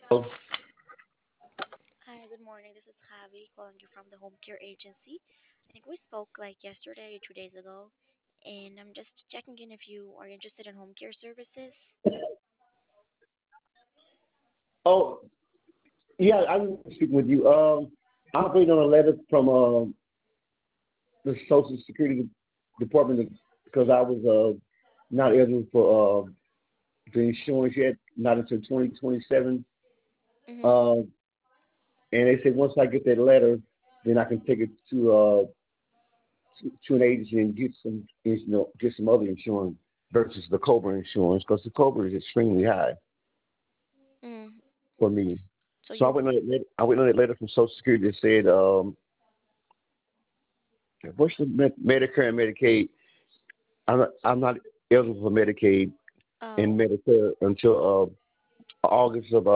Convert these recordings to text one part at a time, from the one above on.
Oh, Hi, good morning. This is Javi calling you from the home care agency. I think we spoke like yesterday or 2 days ago, and I'm just checking in if you are interested in home care services. oh, yeah, I'm speaking with you. I'm waiting on a letter from the Social Security Department because I was not eligible for the insurance yet, not until 2027. Mhm. Uh, and they said once I get that letter, then I can take it to an agency and get get some other insurance versus the Cobra insurance because the Cobra is extremely high Mm. for me. So So you I went on that letter from Social Security that said, what's the Medicare and Medicaid? I'm not eligible for Medicaid and oh, Medicare until August of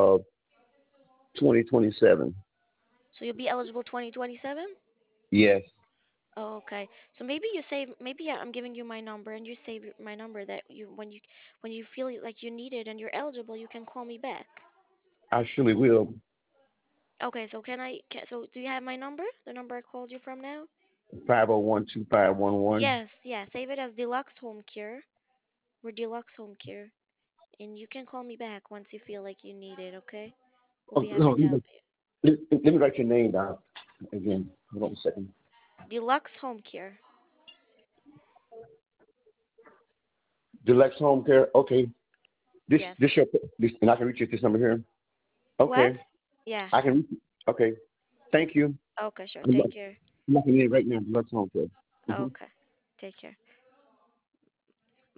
2027. so you'll be eligible 2027? Yes, Oh, okay. So maybe you save maybe yeah, I'm giving you my number and you save my number that when you feel like you need it and you're eligible, you can call me back. I surely will. Okay, so so do you have my number? The number I called you from now? 501-2511. Yes, yeah. Save it as Deluxe Home Care. We're Deluxe Home Care. And you can call me back once you feel like you need it, okay? We'll Oh, be no, happy to help you. let me write your name down again. Hold on a second. Deluxe Home Care. Deluxe Home Care. Okay. This Yes. this your this, and I can reach you at this number here. What? Okay. Yeah. I can reach you. Okay. Thank you. Okay, sure. I'm Take care. looking in right now. Deluxe Home Care. Okay. Take care.